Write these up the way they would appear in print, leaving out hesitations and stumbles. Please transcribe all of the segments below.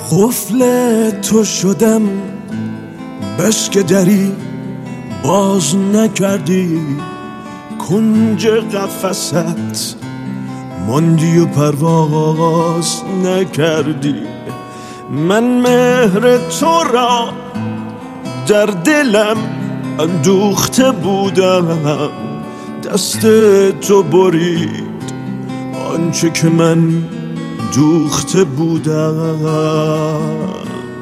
قفل تو شدم بس که دری باز نکردی، کنج قفست ماندی و پرواز نکردی. من مهر تو را در دلم اندوخته بودم، دست تو برید آنچه که من دوخته بودم.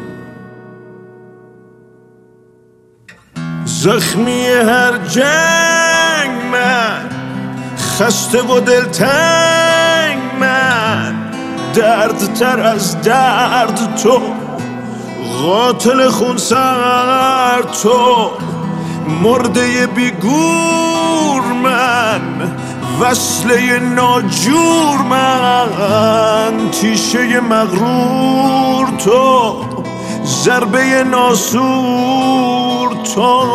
زخمی هر جنگ من، خسته و دلتنگ من، درد تر از درد تو، قاتل خونسر تو، مرده بیگور من، وصله ناجور من، تیشه مغرور تو، ضربه ناسور تو.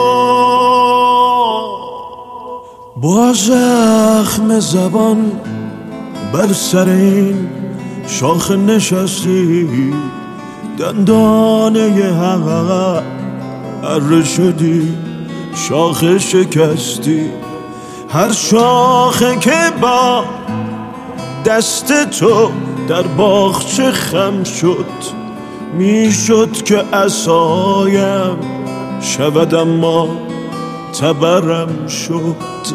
با زخم زبان بر سر این شاخ نشستی، دندانه حق اره شدی، شاخ شکستی. هر شاخه که با دست تو در باغچه خم شد، میشد که عصایم شود اما تبرم شد.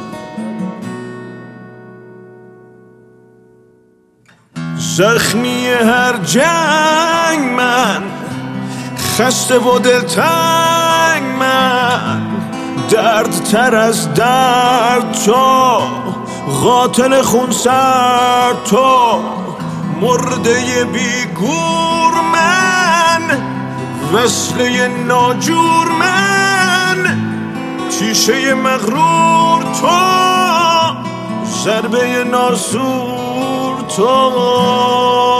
زخمی هر جنگ من، خسته و دلتنگ من، درد تر از درد تو، قاتل خونسر تو، مرده بیگور من، وصله ناجور من، تیشه مغرور تو، ضربه ناسور تو.